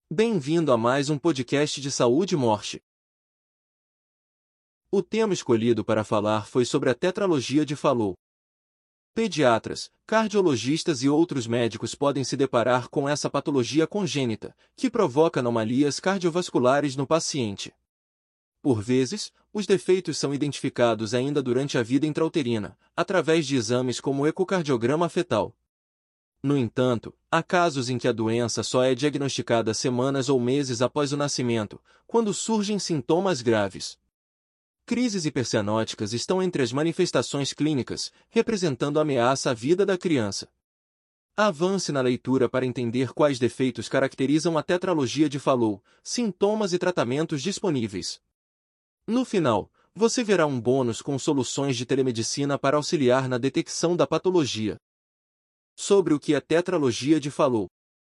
Bem-vindo a mais um podcast de saúde e morte. O tema escolhido para falar foi sobre a tetralogia de Fallot. Pediatras, cardiologistas e outros médicos podem se deparar com essa patologia congênita, que provoca anomalias cardiovasculares no paciente. Por vezes, os defeitos são identificados ainda durante a vida intrauterina, através de exames como o ecocardiograma fetal. No entanto, há casos em que a doença só é diagnosticada semanas ou meses após o nascimento, quando surgem sintomas graves. Crises hipercianóticas estão entre as manifestações clínicas, representando ameaça à vida da criança. Avance na leitura para entender quais defeitos caracterizam a tetralogia de Fallot, sintomas e tratamentos disponíveis. No final, você verá um bônus com soluções de telemedicina para auxiliar na detecção da patologia. Sobre o que é tetralogia de Fallot.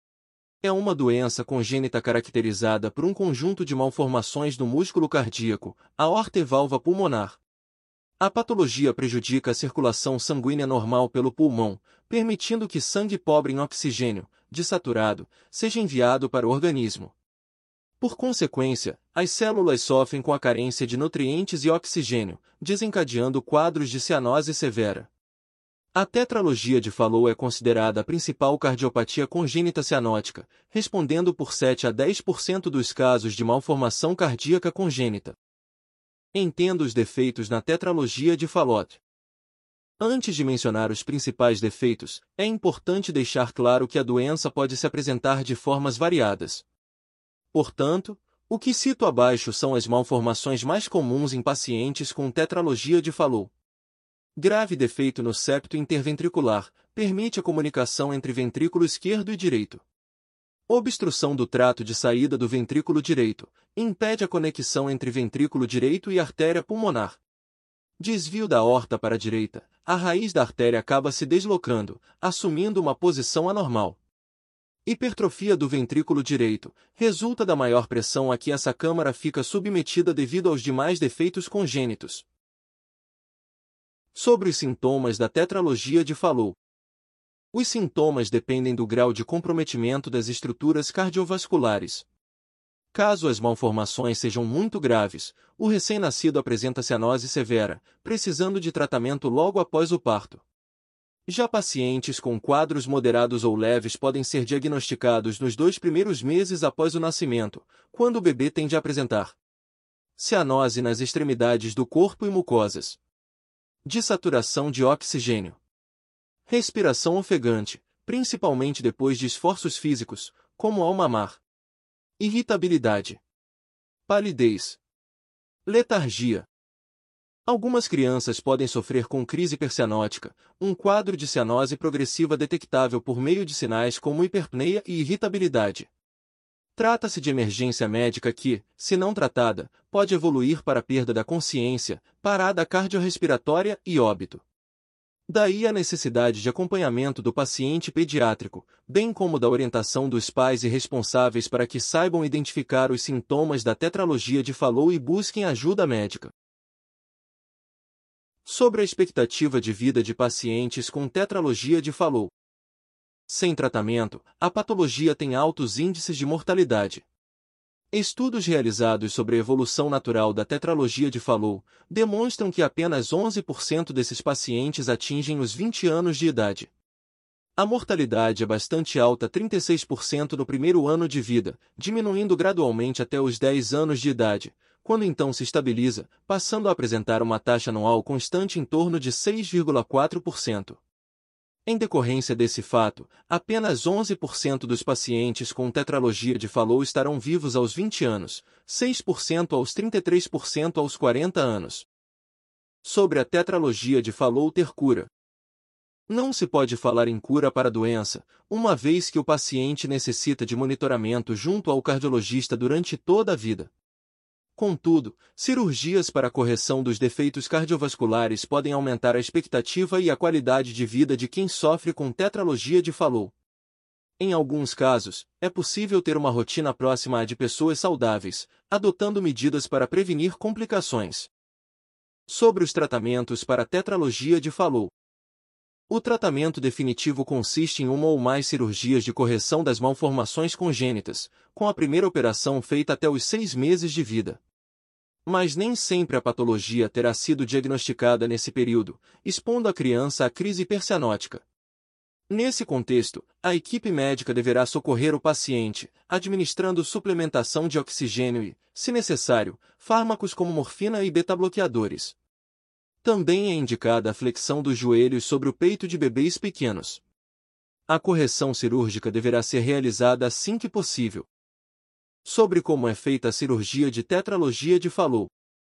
É uma doença congênita caracterizada por um conjunto de malformações no músculo cardíaco, aorta e válvula pulmonar. A patologia prejudica a circulação sanguínea normal pelo pulmão, permitindo que sangue pobre em oxigênio, desaturado, seja enviado para o organismo. Por consequência, as células sofrem com a carência de nutrientes e oxigênio, desencadeando quadros de cianose severa. A tetralogia de Fallot é considerada a principal cardiopatia congênita cianótica, respondendo por 7 a 10% dos casos de malformação cardíaca congênita. Entenda os defeitos na tetralogia de Fallot. Antes de mencionar os principais defeitos, é importante deixar claro que a doença pode se apresentar de formas variadas. Portanto, o que cito abaixo são as malformações mais comuns em pacientes com tetralogia de Fallot. Grave defeito no septo interventricular, permite a comunicação entre ventrículo esquerdo e direito. Obstrução do trato de saída do ventrículo direito, impede a conexão entre ventrículo direito e artéria pulmonar. Desvio da aorta para a direita, a raiz da artéria acaba se deslocando, assumindo uma posição anormal. Hipertrofia do ventrículo direito, resulta da maior pressão a que essa câmara fica submetida devido aos demais defeitos congênitos. Sobre os sintomas da tetralogia de Fallot. Os sintomas dependem do grau de comprometimento das estruturas cardiovasculares. Caso as malformações sejam muito graves, o recém-nascido apresenta cianose severa, precisando de tratamento logo após o parto. Já pacientes com quadros moderados ou leves podem ser diagnosticados nos 2 primeiros meses após o nascimento, quando o bebê tende a apresentar cianose nas extremidades do corpo e mucosas. Desaturação de oxigênio. Respiração ofegante, principalmente depois de esforços físicos, como ao mamar. Irritabilidade. Palidez. Letargia. Algumas crianças podem sofrer com crise hipercianótica, um quadro de cianose progressiva detectável por meio de sinais como hiperpneia e irritabilidade. Trata-se de emergência médica que, se não tratada, pode evoluir para perda da consciência, parada cardiorrespiratória e óbito. Daí a necessidade de acompanhamento do paciente pediátrico, bem como da orientação dos pais e responsáveis para que saibam identificar os sintomas da tetralogia de Fallot e busquem ajuda médica. Sobre a expectativa de vida de pacientes com tetralogia de Fallot. Sem tratamento, a patologia tem altos índices de mortalidade. Estudos realizados sobre a evolução natural da tetralogia de Fallot demonstram que apenas 11% desses pacientes atingem os 20 anos de idade. A mortalidade é bastante alta, 36% no primeiro ano de vida, diminuindo gradualmente até os 10 anos de idade, quando então se estabiliza, passando a apresentar uma taxa anual constante em torno de 6,4%. Em decorrência desse fato, apenas 11% dos pacientes com tetralogia de Fallot estarão vivos aos 20 anos, 6% aos 33% aos 40 anos. Sobre a tetralogia de Fallot ter cura. Não se pode falar em cura para a doença, uma vez que o paciente necessita de monitoramento junto ao cardiologista durante toda a vida. Contudo, cirurgias para a correção dos defeitos cardiovasculares podem aumentar a expectativa e a qualidade de vida de quem sofre com tetralogia de Fallot. Em alguns casos, é possível ter uma rotina próxima à de pessoas saudáveis, adotando medidas para prevenir complicações. Sobre os tratamentos para a tetralogia de Fallot. O tratamento definitivo consiste em uma ou mais cirurgias de correção das malformações congênitas, com a primeira operação feita até os 6 meses de vida. Mas nem sempre a patologia terá sido diagnosticada nesse período, expondo a criança à crise percianótica. Nesse contexto, a equipe médica deverá socorrer o paciente, administrando suplementação de oxigênio e, se necessário, fármacos como morfina e beta-bloqueadores. Também é indicada a flexão dos joelhos sobre o peito de bebês pequenos. A correção cirúrgica deverá ser realizada assim que possível. Sobre como é feita a cirurgia de tetralogia de Fallot.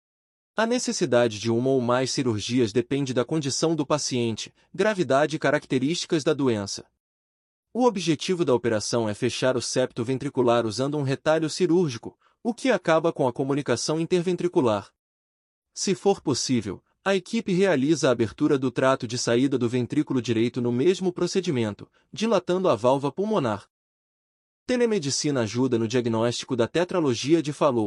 A necessidade de uma ou mais cirurgias depende da condição do paciente, gravidade e características da doença. O objetivo da operação é fechar o septo ventricular usando um retalho cirúrgico, o que acaba com a comunicação interventricular. Se for possível, a equipe realiza a abertura do trato de saída do ventrículo direito no mesmo procedimento, dilatando a válvula pulmonar. Telemedicina ajuda no diagnóstico da tetralogia de Fallot.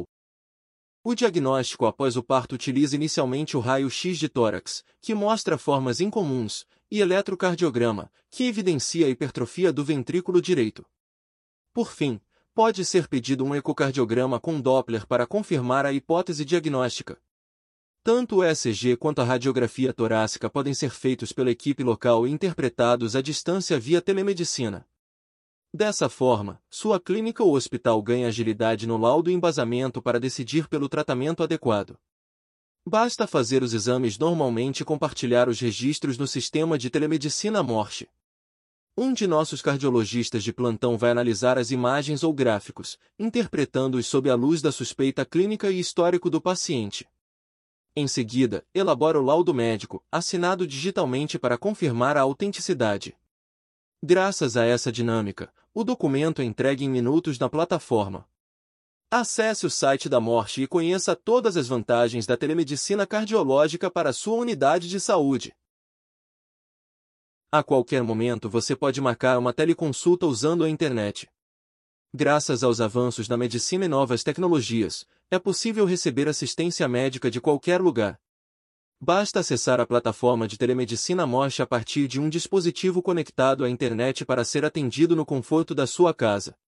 O diagnóstico após o parto utiliza inicialmente o raio-x de tórax, que mostra formas incomuns, e eletrocardiograma, que evidencia a hipertrofia do ventrículo direito. Por fim, pode ser pedido um ecocardiograma com Doppler para confirmar a hipótese diagnóstica. Tanto o ECG quanto a radiografia torácica podem ser feitos pela equipe local e interpretados à distância via telemedicina. Dessa forma, sua clínica ou hospital ganha agilidade no laudo e embasamento para decidir pelo tratamento adequado. Basta fazer os exames normalmente e compartilhar os registros no sistema de telemedicina Morse. Um de nossos cardiologistas de plantão vai analisar as imagens ou gráficos, interpretando-os sob a luz da suspeita clínica e histórico do paciente. Em seguida, elabora o laudo médico, assinado digitalmente para confirmar a autenticidade. Graças a essa dinâmica, o documento é entregue em minutos na plataforma. Acesse o site da Morse e conheça todas as vantagens da telemedicina cardiológica para a sua unidade de saúde. A qualquer momento você pode marcar uma teleconsulta usando a internet. Graças aos avanços na medicina e novas tecnologias, é possível receber assistência médica de qualquer lugar. Basta acessar a plataforma de telemedicina Morse a partir de um dispositivo conectado à internet para ser atendido no conforto da sua casa.